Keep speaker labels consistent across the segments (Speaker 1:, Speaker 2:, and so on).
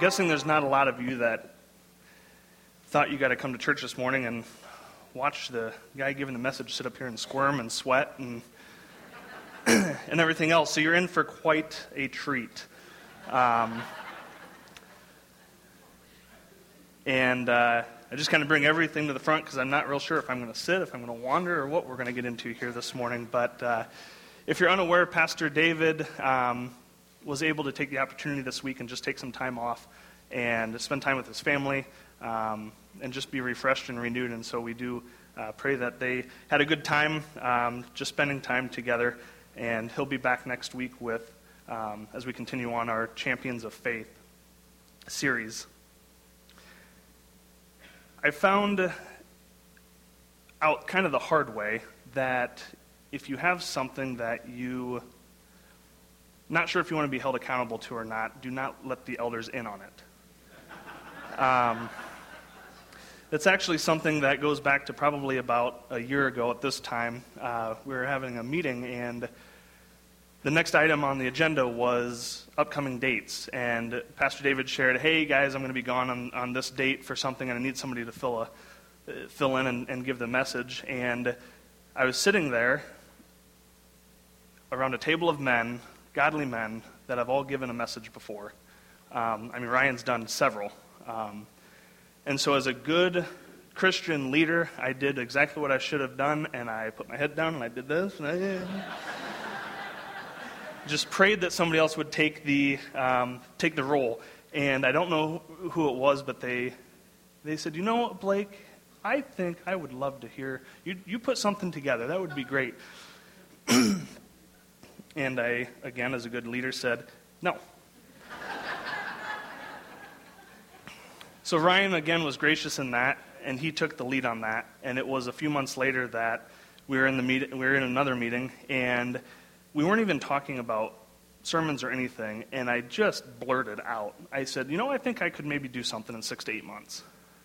Speaker 1: guessing there's not a lot of you that thought you got to come to church this morning and watch the guy giving the message sit up here and squirm and sweat and and everything else. So you're in for quite a treat. I just kind of bring everything to the front because I'm not real sure if I'm going to sit, if I'm going to wander, or what we're going to get into here this morning. But if you're unaware, Pastor David was able to take the opportunity this week and just take some time off and spend time with his family and just be refreshed and renewed. And so we do pray that they had a good time just spending time together. And he'll be back next week with as we continue on our Champions of Faith series. I found out kind of the hard way that if you have something that you not sure if you want to be held accountable to or not, do not let the elders in on it. That's actually something that goes back to probably about a year ago at this time. We were having a meeting, and the next item on the agenda was upcoming dates. And Pastor David shared, hey, guys, I'm going to be gone on this date for something, and I need somebody to fill in and give the message. And I was sitting there around a table of men, godly men, that have all given a message before. Ryan's done several. And so as a good Christian leader, I did exactly what I should have done, and I put my head down, and I did this, and I just prayed that somebody else would take the role. And I don't know who it was, but they said, you know what, Blake, I think I would love to hear, you put something together, that would be great. And I, again, as a good leader, said, no. So Ryan, again, was gracious in that, and he took the lead on that. And it was a few months later that we were in another meeting, and we weren't even talking about sermons or anything, and I just blurted out. I said, I think I could maybe do something in 6 to 8 months.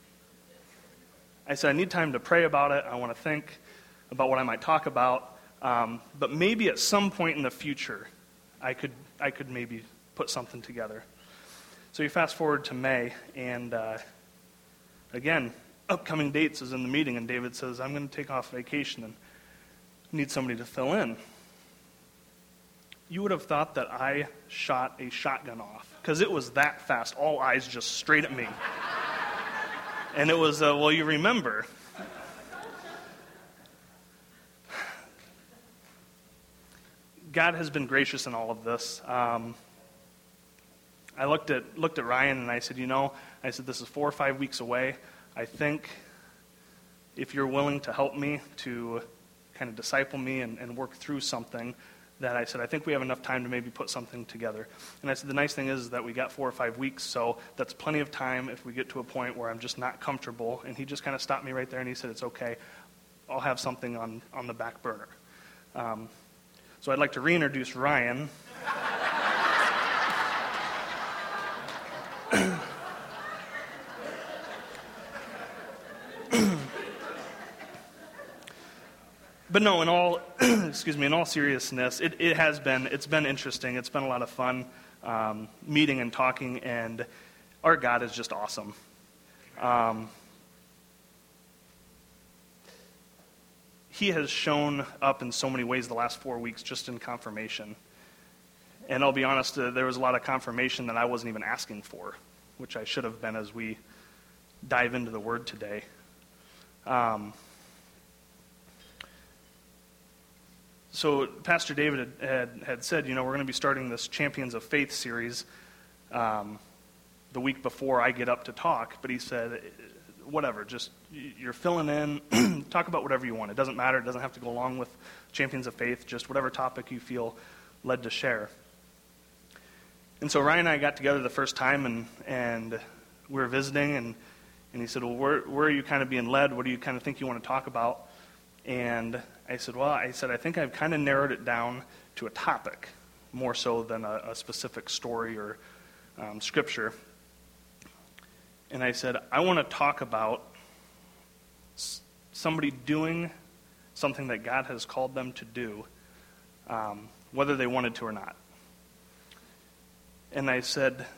Speaker 1: I said, I need time to pray about it. I want to think about what I might talk about. But maybe at some point in the future, I could maybe put something together. So you fast forward to May, and again, upcoming dates is in the meeting, and David says, I'm going to take off vacation and need somebody to fill in. You would have thought that I shot a shotgun off, because it was that fast, all eyes just straight at me. And it was, you remember. God has been gracious in all of this. I looked at Ryan and I said, this is 4 or 5 weeks away. I think if you're willing to help me to kind of disciple me and work through something, that I said, I think we have enough time to maybe put something together. And I said, the nice thing is that we got 4 or 5 weeks, so that's plenty of time if we get to a point where I'm just not comfortable. And he just kind of stopped me right there and he said, it's okay. I'll have something on the back burner. So I'd like to reintroduce Ryan. But no, in all seriousness, it's been interesting. It's been a lot of fun meeting and talking, and our God is just awesome. He has shown up in so many ways the last 4 weeks just in confirmation. And I'll be honest, there was a lot of confirmation that I wasn't even asking for, which I should have been as we dive into the Word today. So Pastor David had said, we're going to be starting this Champions of Faith series the week before I get up to talk. But he said, whatever, just you're filling in, talk about whatever you want. It doesn't matter. It doesn't have to go along with Champions of Faith, just whatever topic you feel led to share. And so Ryan and I got together the first time, and we were visiting, and he said, well, where are you kind of being led? What do you kind of think you want to talk about? And I said, I think I've kind of narrowed it down to a topic, more so than a specific story or scripture. And I said, I want to talk about somebody doing something that God has called them to do, whether they wanted to or not. And I said,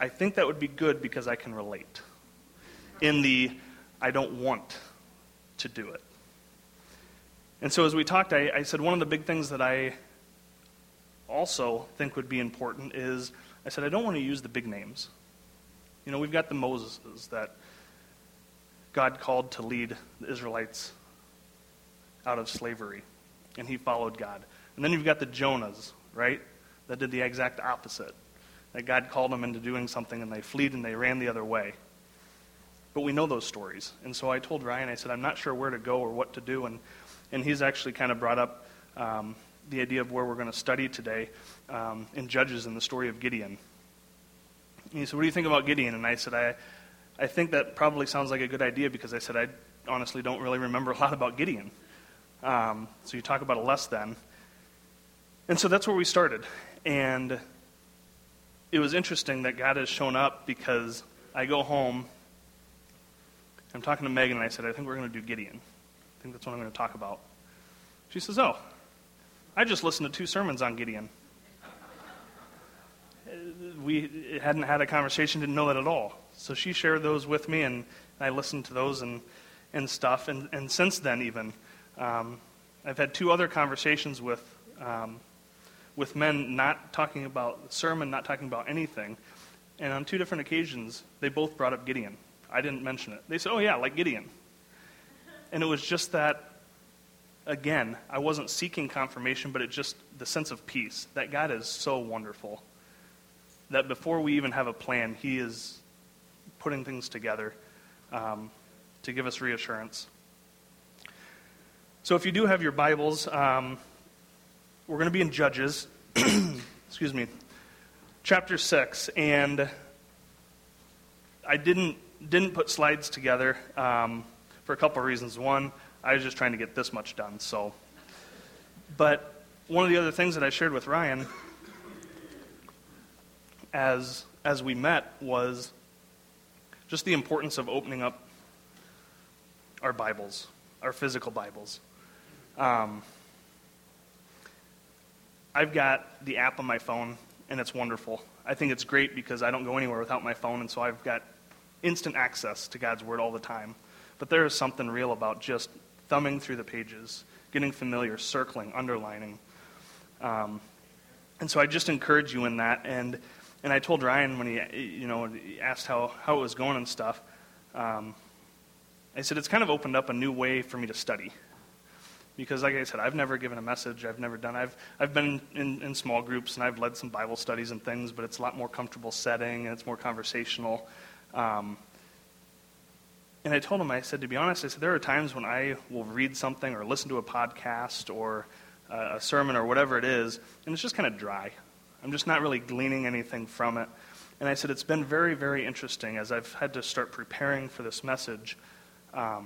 Speaker 1: I think that would be good because I can relate. In the, I don't want to do it. And so as we talked, I said one of the big things that I also think would be important is, I said I don't want to use the big names. You know, we've got the Moseses that God called to lead the Israelites out of slavery, and he followed God. And then you've got the Jonahs, right, that did the exact opposite. That God called them into doing something, and they fled and they ran the other way. But we know those stories. And so I told Ryan, I said, I'm not sure where to go or what to do. And he's actually kind of brought up the idea of where we're going to study today in Judges in the story of Gideon. And he said, what do you think about Gideon? And I said, I think that probably sounds like a good idea because I said, I honestly don't really remember a lot about Gideon. So you talk about a less than. And so that's where we started. And it was interesting that God has shown up because I go home, I'm talking to Megan, and I said, I think we're going to do Gideon. I think that's what I'm going to talk about. She says, oh, I just listened to 2 sermons on Gideon. We hadn't had a conversation, didn't know that at all. So she shared those with me, and I listened to those and stuff. And since then, even, I've had 2 other conversations with men not talking about the sermon, not talking about anything. And on 2 different occasions, they both brought up Gideon. I didn't mention it. They said, oh yeah, like Gideon. And it was just that, again, I wasn't seeking confirmation, but it just, the sense of peace, that God is so wonderful. That before we even have a plan, he is putting things together to give us reassurance. So if you do have your Bibles, we're going to be in Judges, excuse me, chapter 6, and I didn't put slides together for a couple of reasons. One, I was just trying to get this much done. But one of the other things that I shared with Ryan as we met was just the importance of opening up our Bibles, our physical Bibles. I've got the app on my phone, and it's wonderful. I think it's great because I don't go anywhere without my phone, and so I've got instant access to God's Word all the time. But there is something real about just thumbing through the pages, getting familiar, circling, underlining. And so I just encourage you in that. And I told Ryan when he asked how it was going and stuff, I said it's kind of opened up a new way for me to study. Because like I said, I've never given a message. I've been in small groups, and I've led some Bible studies and things, but it's a lot more comfortable setting, and it's more conversational. And I told him, I said, to be honest, I said, there are times when I will read something or listen to a podcast or a sermon or whatever it is, and it's just kind of dry. I'm just not really gleaning anything from it. And I said, it's been very, very interesting as I've had to start preparing for this message. It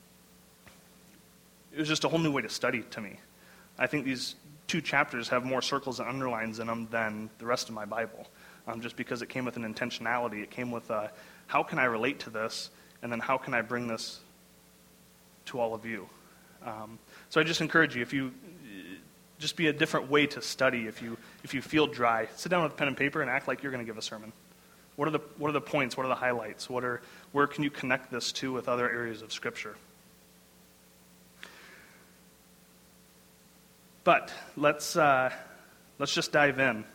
Speaker 1: was just a whole new way to study to me. I think these 2 chapters have more circles and underlines in them than the rest of my Bible, just because it came with an intentionality. It came with how can I relate to this, and then how can I bring this to all of you? So I just encourage you, if you just be a different way to study. If you feel dry, sit down with a pen and paper and act like you're going to give a sermon. What are the points? What are the highlights? Where can you connect this to with other areas of Scripture? But let's just dive in.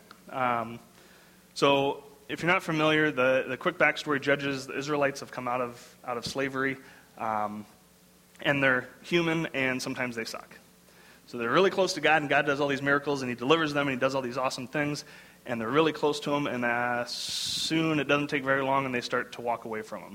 Speaker 1: So if you're not familiar, the quick backstory: Judges, the Israelites have come out of slavery, and they're human, and sometimes they suck. So they're really close to God, and God does all these miracles, and he delivers them, and he does all these awesome things, and they're really close to him, and soon, it doesn't take very long, and they start to walk away from him.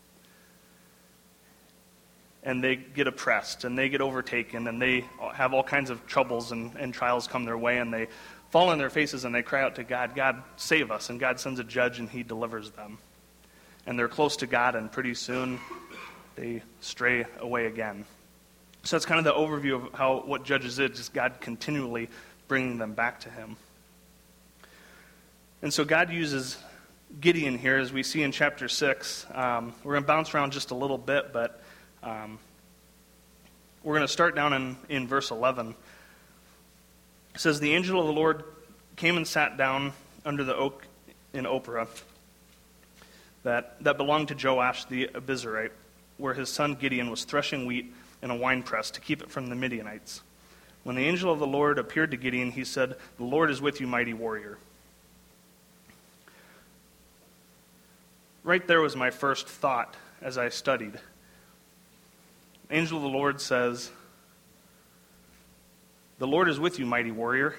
Speaker 1: And they get oppressed, and they get overtaken, and they have all kinds of troubles and trials come their way, and they fall on their faces, and they cry out to God, God, save us, and God sends a judge, and he delivers them. And they're close to God, and pretty soon, they stray away again. So that's kind of the overview of what Judges is, just God continually bringing them back to him. And so God uses Gideon here, as we see in chapter 6. We're going to bounce around just a little bit, but we're going to start down in verse 11. It says, the angel of the Lord came and sat down under the oak in Ophrah, that belonged to Joash the Abiezrite, where his son Gideon was threshing wheat in a winepress to keep it from the Midianites. When the angel of the Lord appeared to Gideon, he said, "The Lord is with you, mighty warrior." Right there was my first thought as I studied. The angel of the Lord says, "The Lord is with you, mighty warrior."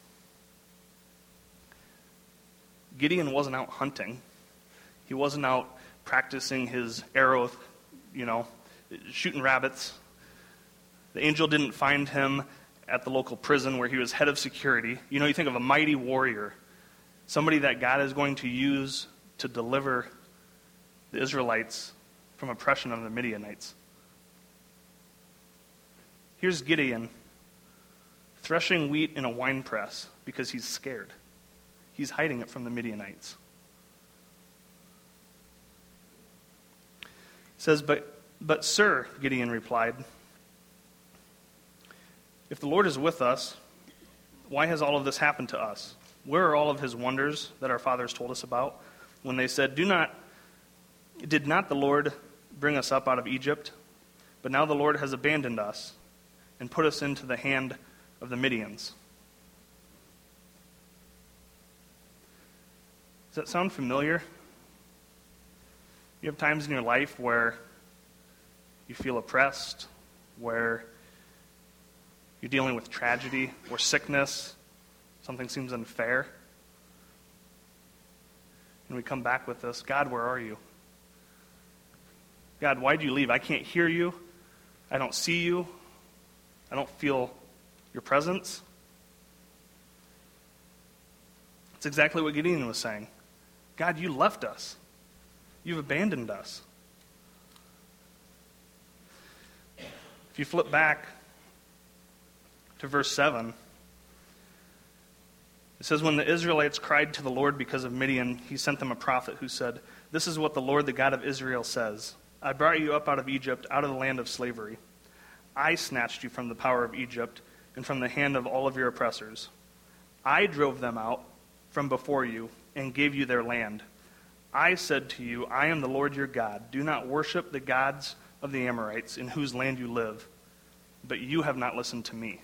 Speaker 1: Gideon wasn't out hunting. He wasn't out practicing his arrow, shooting rabbits. The angel didn't find him at the local prison where he was head of security. You think of a mighty warrior, somebody that God is going to use to deliver the Israelites from oppression of the Midianites. Here's Gideon threshing wheat in a wine press because he's scared. He's hiding it from the Midianites. It says, but sir, Gideon replied, "If the Lord is with us, why has all of this happened to us? Where are all of his wonders that our fathers told us about when they said, did not the Lord bring us up out of Egypt? But now the Lord has abandoned us and put us into the hand of the Midians." Does that sound familiar? You have times in your life where you feel oppressed, where you're dealing with tragedy or sickness, something seems unfair. And we come back with this, "God, where are you? God, why'd you leave? I can't hear you. I don't see you. I don't feel your presence." It's exactly what Gideon was saying. God, you left us. You've abandoned us. If you flip back to verse 7, it says, "When the Israelites cried to the Lord because of Midian, he sent them a prophet who said, 'This is what the Lord, the God of Israel, says. I brought you up out of Egypt, out of the land of slavery. I snatched you from the power of Egypt and from the hand of all of your oppressors. I drove them out from before you and gave you their land. I said to you, I am the Lord your God. Do not worship the gods of the Amorites in whose land you live. But you have not listened to me.'"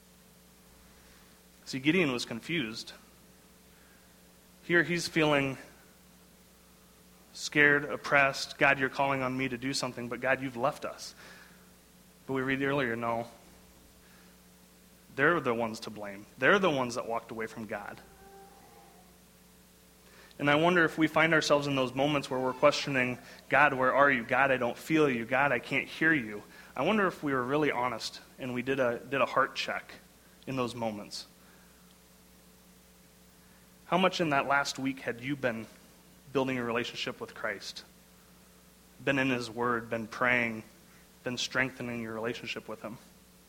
Speaker 1: See, Gideon was confused. Here he's feeling scared, oppressed. "God, you're calling on me to do something, but God, you've left us." But we read earlier, no. They're the ones to blame. They're the ones that walked away from God. And I wonder if we find ourselves in those moments where we're questioning, "God, where are you? God, I don't feel you. God, I can't hear you." I wonder if we were really honest and we did a heart check in those moments. How much in that last week had you been building a relationship with Christ? Been in his word, been praying, been strengthening your relationship with him?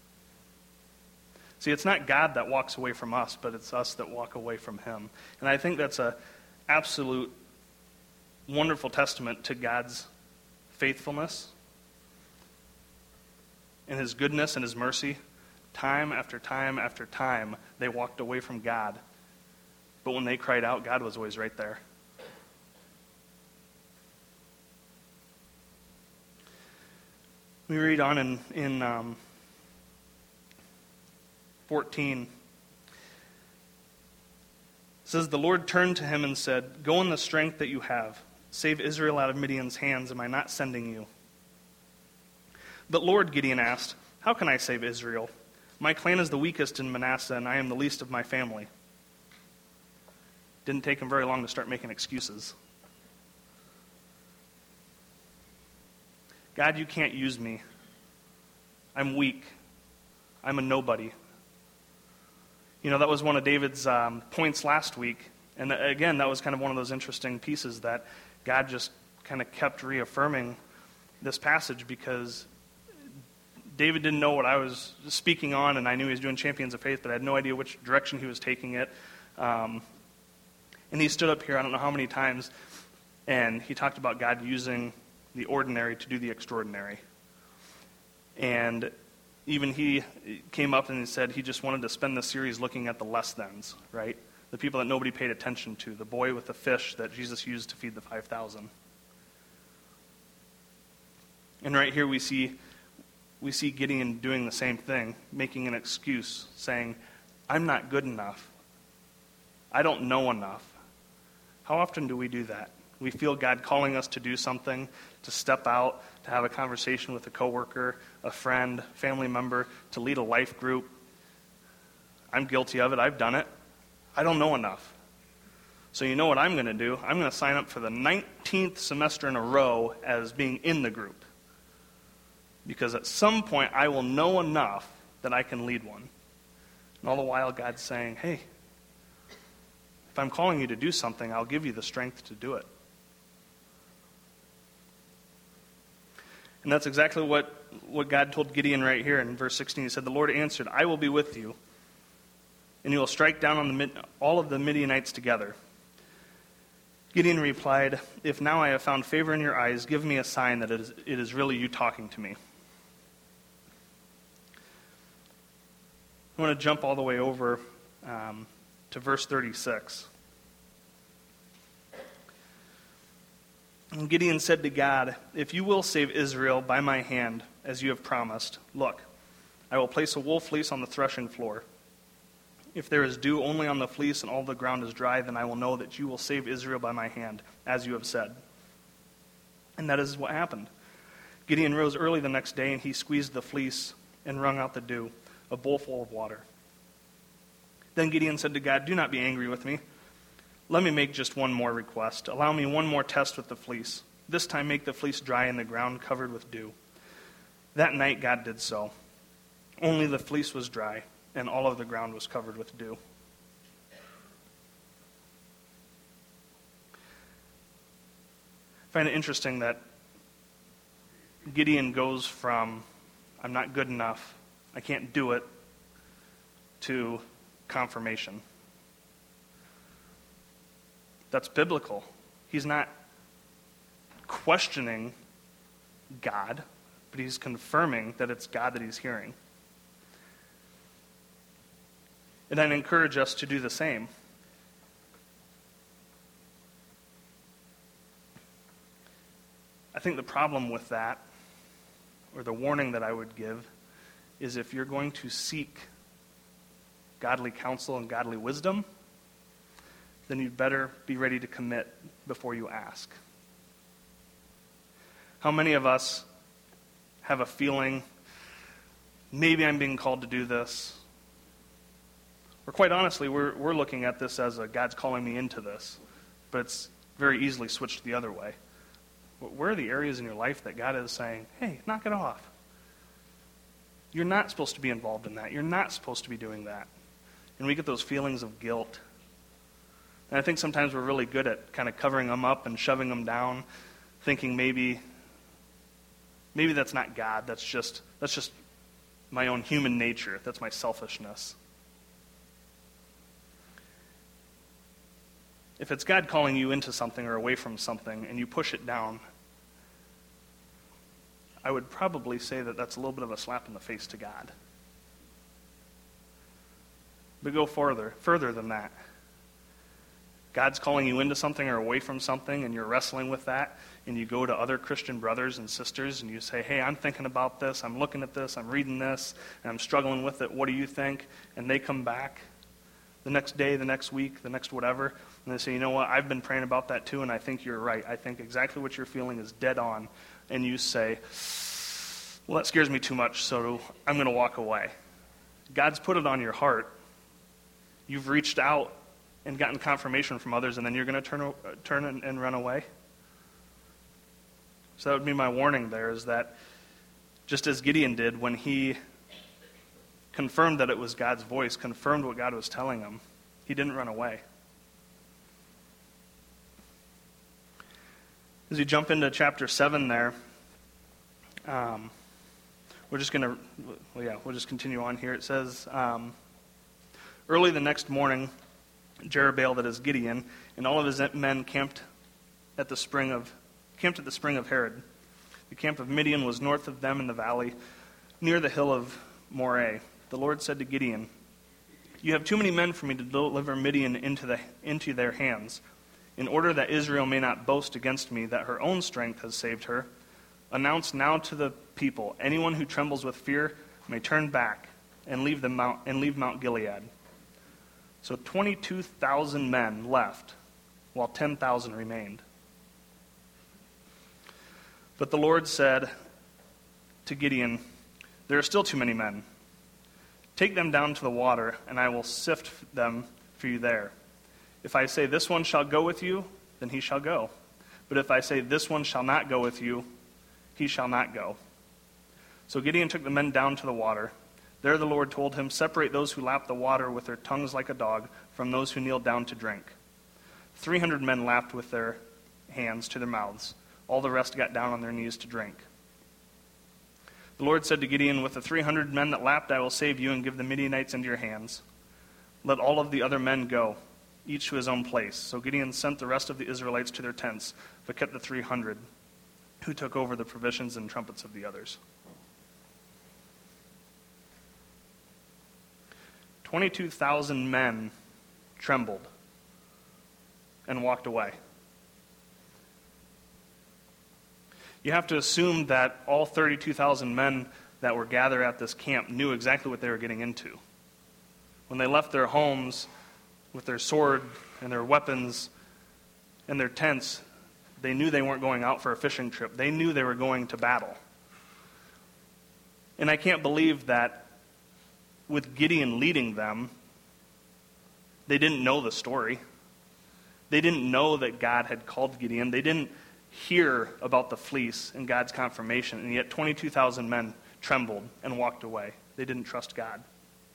Speaker 1: See, it's not God that walks away from us, but it's us that walk away from him. And I think that's an absolute wonderful testament to God's faithfulness and his goodness and his mercy. Time after time after time, they walked away from God. But when they cried out, God was always right there. We read on in 14. It says, "The Lord turned to him and said, 'Go in the strength that you have. Save Israel out of Midian's hands. Am I not sending you?' But Lord," Gideon asked, "how can I save Israel? My clan is the weakest in Manasseh, and I am the least of my family." Didn't take him very long to start making excuses. "God, you can't use me. I'm weak. I'm a nobody." That was one of David's points last week. And again, that was kind of one of those interesting pieces that God just kind of kept reaffirming this passage, because David didn't know what I was speaking on, and I knew he was doing Champions of Faith, but I had no idea which direction he was taking it. And he stood up here, I don't know how many times, and he talked about God using the ordinary to do the extraordinary. And even he came up and he said he just wanted to spend the series looking at the less thans, right? The people that nobody paid attention to, the boy with the fish that Jesus used to feed the 5,000. And right here we see Gideon doing the same thing, making an excuse, saying, I'm not good enough. I don't know enough. How often do we do that? We feel God calling us to do something, to step out, to have a conversation with a coworker, a friend, family member, to lead a life group. I'm guilty of it. I've done it. I don't know enough. So you know what I'm going to do? I'm going to sign up for the 19th semester in a row as being in the group. Because at some point I will know enough that I can lead one. And all the while God's saying, hey, if I'm calling you to do something, I'll give you the strength to do it. And that's exactly what God told Gideon right here in verse 16. He said, the Lord answered, I will be with you, and you will strike down on all of the Midianites together. Gideon replied, if now I have found favor in your eyes, give me a sign that it is really you talking to me. I want to jump all the way over to verse 36. And Gideon said to God, if you will save Israel by my hand, as you have promised, look, I will place a wool fleece on the threshing floor. If there is dew only on the fleece and all the ground is dry, then I will know that you will save Israel by my hand, as you have said. And that is what happened. Gideon rose early the next day, and he squeezed the fleece and wrung out the dew, a bowl full of water. Then Gideon said to God, do not be angry with me. Let me make just one more request. Allow me one more test with the fleece. This time make the fleece dry and the ground covered with dew. That night God did so. Only the fleece was dry, and all of the ground was covered with dew. I find it interesting that Gideon goes from, I'm not good enough, I can't do it, to confirmation. That's biblical. He's not questioning God, but he's confirming that it's God that he's hearing. And I'd encourage us to do the same. I think the problem with that, or the warning that I would give, is if you're going to seek godly counsel and godly wisdom, then you'd better be ready to commit before you ask. How many of us have a feeling, maybe I'm being called to do this? Or quite honestly, we're looking at this as a God's calling me into this, but it's very easily switched the other way. Where are the areas in your life that God is saying, hey, knock it off? You're not supposed to be involved in that. You're not supposed to be doing that. And we get those feelings of guilt. And I think sometimes we're really good at kind of covering them up and shoving them down, thinking maybe that's not God. That's just my own human nature. That's my selfishness. If it's God calling you into something or away from something and you push it down, I would probably say that that's a little bit of a slap in the face to God. But go further than that. God's calling you into something or away from something, and you're wrestling with that, and you go to other Christian brothers and sisters, and you say, hey, I'm thinking about this, I'm looking at this, I'm reading this, and I'm struggling with it, what do you think? And they come back the next day, the next week, the next whatever, and they say, you know what, I've been praying about that too, and I think you're right. I think exactly what you're feeling is dead on. And you say, well, that scares me too much, so I'm going to walk away. God's put it on your heart. You've reached out and gotten confirmation from others, and then you're going to turn and run away? So that would be my warning there, is that just as Gideon did when he confirmed that it was God's voice, confirmed what God was telling him, he didn't run away. As you jump into chapter 7 there, we'll just continue on here. It says, early the next morning, Jerubbaal, that is Gideon, and all of his men camped at the spring of Harod. The camp of Midian was north of them in the valley, near the hill of Moreh. The Lord said to Gideon, you have too many men for me to deliver Midian into their hands. In order that Israel may not boast against me that her own strength has saved her, Announce now to the people, anyone who trembles with fear may turn back and leave Mount Gilead. So 22,000 men left, while 10,000 remained. But the Lord said to Gideon, there are still too many men. Take them down to the water, and I will sift them for you there. If I say, this one shall go with you, then he shall go. But if I say, this one shall not go with you, he shall not go. So Gideon took the men down to the water. There the Lord told him, separate those who lap the water with their tongues like a dog from those who kneel down to drink. 300 men lapped with their hands to their mouths. All the rest got down on their knees to drink. The Lord said to Gideon, with the 300 men that lapped, I will save you and give the Midianites into your hands. Let all of the other men go, each to his own place. So Gideon sent the rest of the Israelites to their tents, but kept the 300, who took over the provisions and trumpets of the others. 22,000 men trembled and walked away. You have to assume that all 32,000 men that were gathered at this camp knew exactly what they were getting into. When they left their homes with their sword and their weapons and their tents, they knew they weren't going out for a fishing trip. They knew they were going to battle. And I can't believe that with Gideon leading them, they didn't know the story. They didn't know that God had called Gideon. They didn't hear about the fleece and God's confirmation, and yet 22,000 men trembled and walked away. They didn't trust God.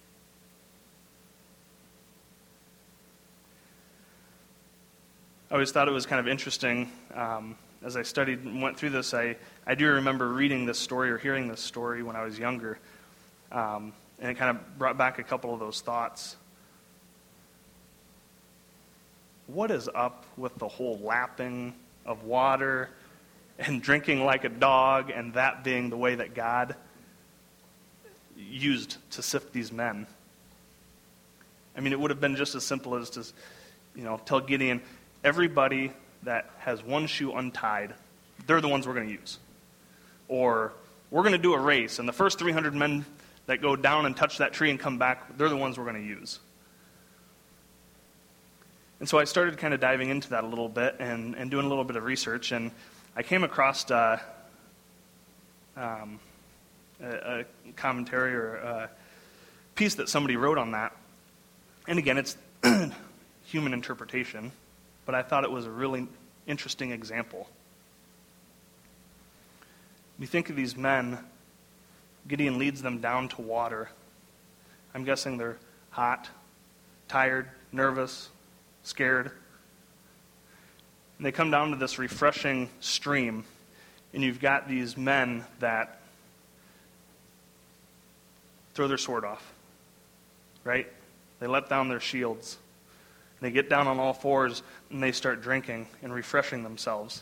Speaker 1: I always thought it was kind of interesting. As I studied and went through this, I do remember reading this story or hearing this story when I was younger, and it kind of brought back a couple of those thoughts. What is up with the whole lapping of water and drinking like a dog, and that being the way that God used to sift these men? I mean, it would have been just as simple as to, tell Gideon, everybody that has one shoe untied, they're the ones we're going to use. Or we're going to do a race, and the first 300 men that go down and touch that tree and come back, they're the ones we're going to use. And so I started kind of diving into that a little bit and doing a little bit of research, and I came across a commentary or a piece that somebody wrote on that. And again, it's human interpretation, but I thought it was a really interesting example. We think of these men, Gideon leads them down to water. I'm guessing they're hot, tired, nervous, scared. And they come down to this refreshing stream, and you've got these men that throw their sword off, right? They let down their shields. They get down on all fours, and they start drinking and refreshing themselves.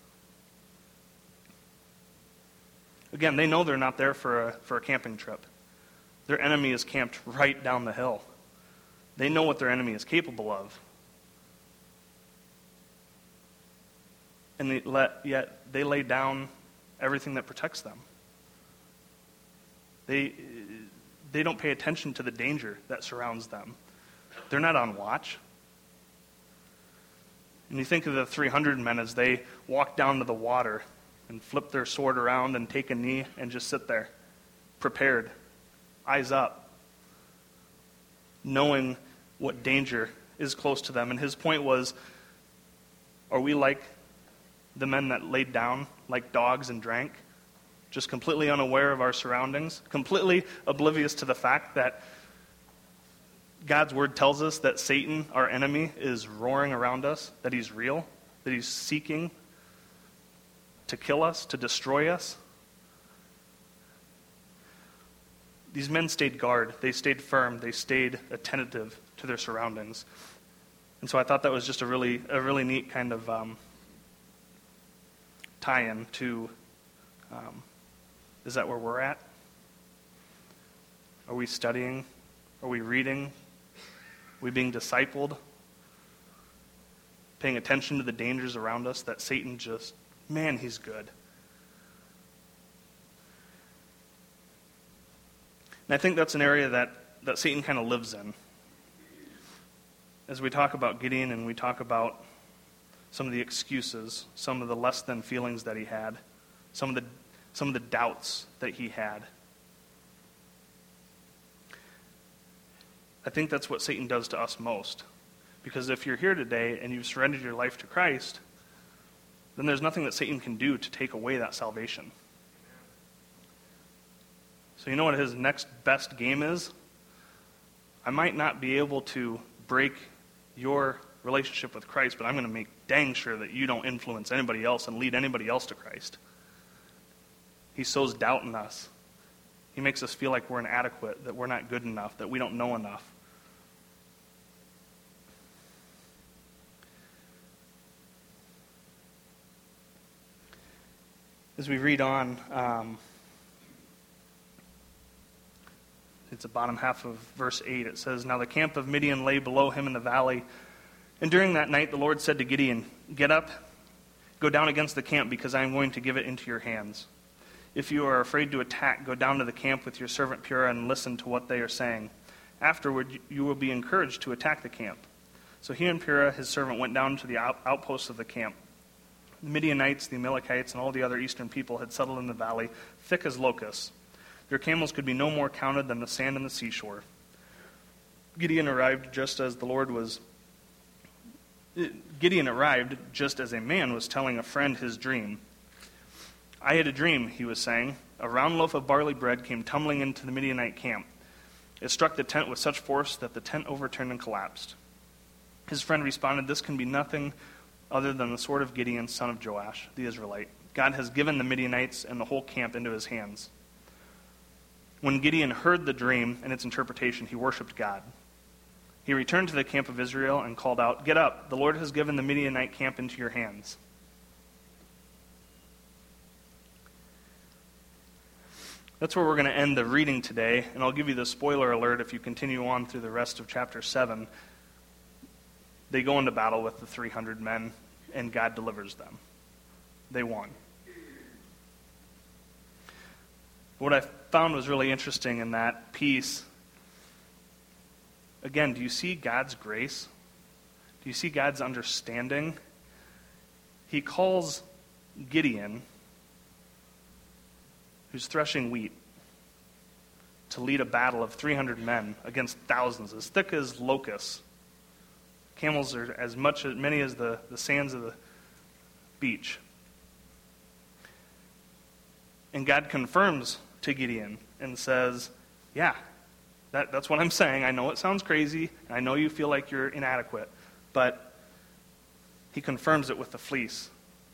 Speaker 1: Again, they know they're not there for a camping trip. Their enemy is camped right down the hill. They know what their enemy is capable of. And yet they lay down everything that protects them. They don't pay attention to the danger that surrounds them. They're not on watch. And you think of the 300 men as they walk down to the water and flip their sword around and take a knee and just sit there, prepared, eyes up, knowing what danger is close to them. And his point was, are we like the men that laid down like dogs and drank, just completely unaware of our surroundings, completely oblivious to the fact that God's word tells us that Satan, our enemy, is roaring around us, that he's real, that he's seeking to kill us, to destroy us? These men stayed guard. They stayed firm. They stayed attentive to their surroundings. And so I thought that was just a really neat kind of tie-in to, is that where we're at? Are we studying? Are we reading? Are we being discipled? Paying attention to the dangers around us that Satan just, man, he's good. And I think that's an area that Satan kind of lives in. As we talk about Gideon and we talk about some of the excuses, some of the less than feelings that he had, some of the doubts that he had. I think that's what Satan does to us most. Because if you're here today and you've surrendered your life to Christ, then there's nothing that Satan can do to take away that salvation. So you know what his next best game is? I might not be able to break your relationship with Christ, but I'm going to make dang sure that you don't influence anybody else and lead anybody else to Christ. He sows doubt in us. He makes us feel like we're inadequate, that we're not good enough, that we don't know enough. As we read on, it's the bottom half of verse 8. It says, "Now the camp of Midian lay below him in the valley. And during that night the Lord said to Gideon, 'Get up, go down against the camp, because I am going to give it into your hands. If you are afraid to attack, go down to the camp with your servant Purah and listen to what they are saying. Afterward you will be encouraged to attack the camp.' So he and Purah his servant went down to the outposts of the camp. The Midianites, the Amalekites, and all the other eastern people had settled in the valley, thick as locusts. Their camels could be no more counted than the sand on the seashore. Gideon arrived just as a man was telling a friend his dream. 'I had a dream,' he was saying. 'A round loaf of barley bread came tumbling into the Midianite camp. It struck the tent with such force that the tent overturned and collapsed.' His friend responded, 'This can be nothing other than the sword of Gideon, son of Joash, the Israelite. God has given the Midianites and the whole camp into his hands.' When Gideon heard the dream and its interpretation, he worshipped God. He returned to the camp of Israel and called out, 'Get up, the Lord has given the Midianite camp into your hands.'" That's where we're going to end the reading today, and I'll give you the spoiler alert if you continue on through the rest of chapter 7. They go into battle with the 300 men, and God delivers them. They won. What I found was really interesting in that piece, again, do you see God's grace? Do you see God's understanding? He calls Gideon, who's threshing wheat, to lead a battle of 300 men against thousands, as thick as locusts. Camels are as many as the sands of the beach. And God confirms to Gideon and says, "Yeah, that's what I'm saying. I know it sounds crazy, and I know you feel like you're inadequate." But he confirms it with the fleece.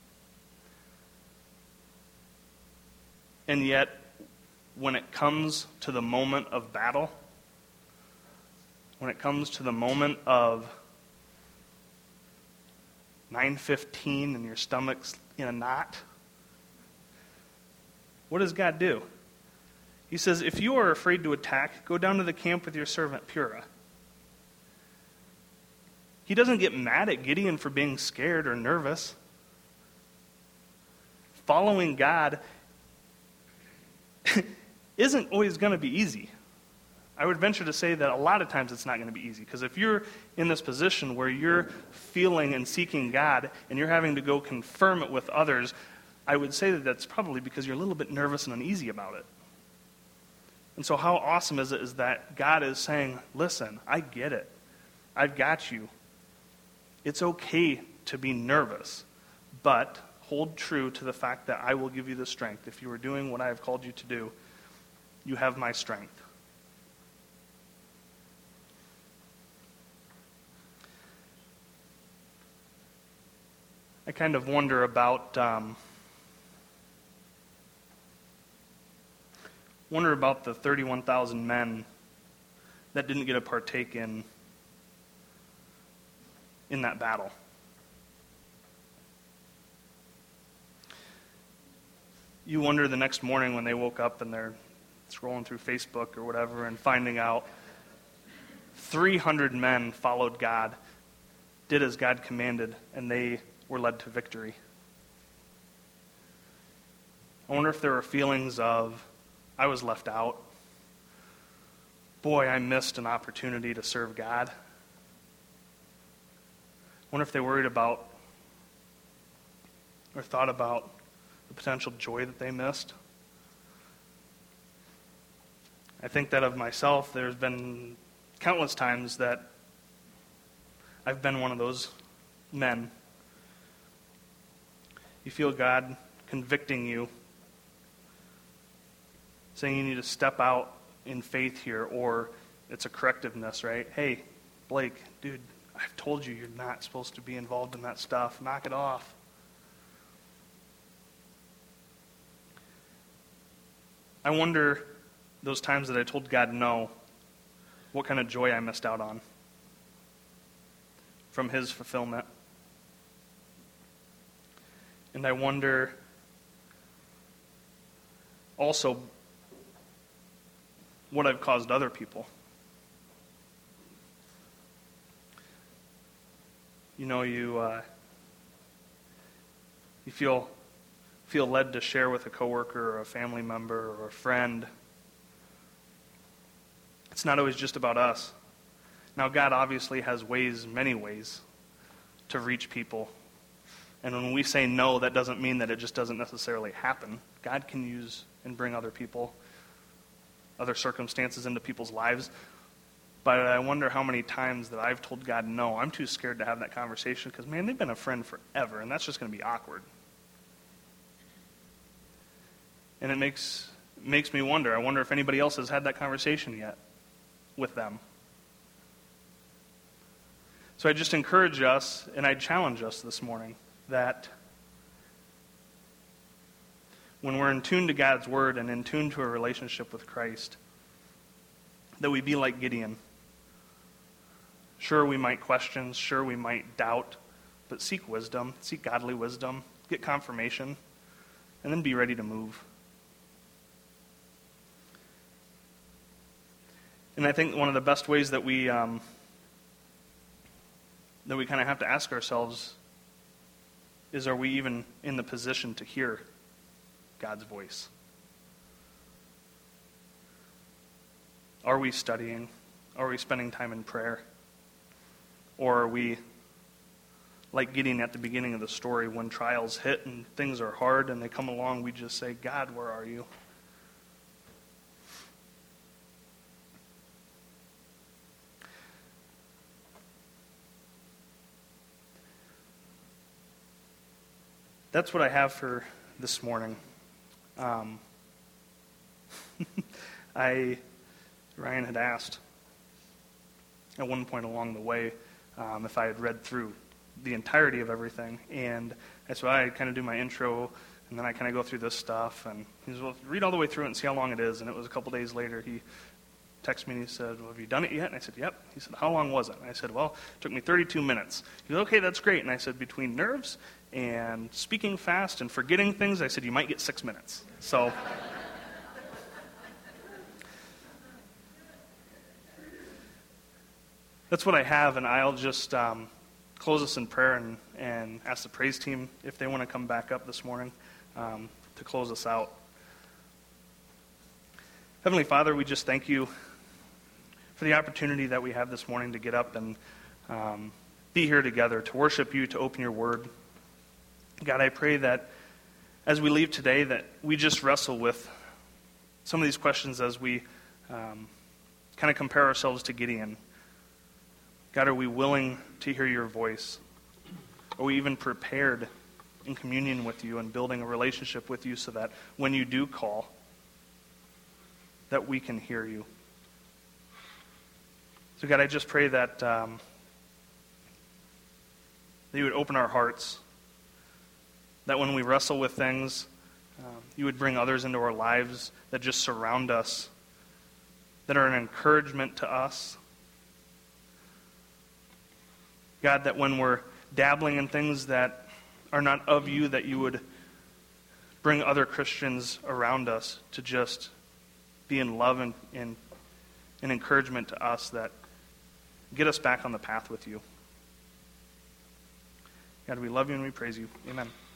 Speaker 1: And yet, when it comes to the moment of battle, when it comes to the moment of 9:15 and your stomach's in a knot, what does God do? He says, "If you are afraid to attack, go down to the camp with your servant Purah." He doesn't get mad at Gideon for being scared or nervous. Following God isn't always going to be easy. I would venture to say that a lot of times it's not going to be easy, because if you're in this position where you're feeling and seeking God and you're having to go confirm it with others, I would say that that's probably because you're a little bit nervous and uneasy about it. And so how awesome is it is that God is saying, "Listen, I get it. I've got you. It's okay to be nervous, but hold true to the fact that I will give you the strength. If you are doing what I have called you to do, you have my strength." I kind of wonder about the 31,000 men that didn't get to partake in that battle. You wonder the next morning when they woke up and they're scrolling through Facebook or whatever and finding out 300 men followed God, did as God commanded, and they were led to victory. I wonder if there were feelings of, "I was left out. boy, I missed an opportunity to serve God. I wonder if they worried about or thought about the potential joy that they missed. I think that of myself, there's been countless times that I've been one of those men. You feel God convicting you, saying you need to step out in faith here, or it's a correctiveness, right? Hey, Blake, dude, I've told you you're not supposed to be involved in that stuff. Knock it off. I wonder, those times that I told God no, what kind of joy I missed out on from His fulfillment. And I wonder also what I've caused other people. You know, you feel led to share with a coworker or a family member or a friend. It's not always just about us. Now, God obviously has ways, many ways, to reach people. And when we say no, that doesn't mean that it just doesn't necessarily happen. God can use and bring other people, other circumstances into people's lives. But I wonder how many times that I've told God no. I'm too scared to have that conversation because, man, they've been a friend forever, and that's just going to be awkward. And it makes me wonder. I wonder if anybody else has had that conversation yet with them. So I just encourage us, and I challenge us this morning, that when we're in tune to God's Word and in tune to a relationship with Christ, that we be like Gideon. Sure, we might question, sure, we might doubt, but seek wisdom, seek godly wisdom, get confirmation, and then be ready to move. And I think one of the best ways that we kind of have to ask ourselves is, are we even in the position to hear God's voice? Are we studying? Are we spending time in prayer? Or are we, like Gideon at the beginning of the story, when trials hit and things are hard and they come along, we just say, God, where are you? That's what I have for this morning. Ryan had asked at one point along the way if I had read through the entirety of everything, and I said, I kind of do my intro, and then I kind of go through this stuff, and he said, well, read all the way through it and see how long it is. And it was a couple days later, he texted me and he said, well, have you done it yet? And I said, yep. He said, how long was it? And I said, well, it took me 32 minutes. He said, okay, that's great. And I said, between nerves and speaking fast and forgetting things, I said, you might get 6 minutes. So that's what I have, and I'll just close us in prayer and ask the praise team if they want to come back up this morning to close us out. Heavenly Father, we just thank you for the opportunity that we have this morning to get up and be here together, to worship you, to open your word. God, I pray that as we leave today, that we just wrestle with some of these questions as we kind of compare ourselves to Gideon. God, are we willing to hear your voice? Are we even prepared in communion with you and building a relationship with you so that when you do call, that we can hear you? So God, I just pray that you would open our hearts, that when we wrestle with things, you would bring others into our lives that just surround us, that are an encouragement to us. God, that when we're dabbling in things that are not of you, that you would bring other Christians around us to just be in love and an encouragement to us that get us back on the path with you. God, we love you and we praise you. Amen.